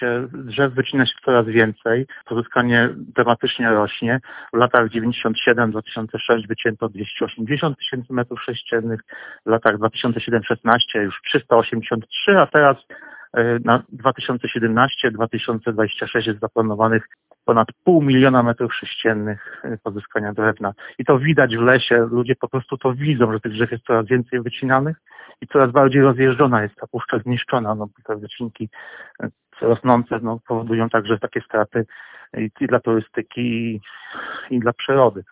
Drzew wycina się coraz więcej, pozyskanie dramatycznie rośnie. W latach 97-2006 wycięto 280 tysięcy metrów sześciennych, w latach 2007-16 już 383, a teraz na 2017-2026 jest zaplanowanych ponad 500 000 metrów sześciennych pozyskania drewna. I to widać w lesie, ludzie po prostu to widzą, że tych drzew jest coraz więcej wycinanych i coraz bardziej rozjeżdżona jest ta puszcza zniszczona, bo te wycinki rosnące powodują także takie straty i dla turystyki, i dla przyrody.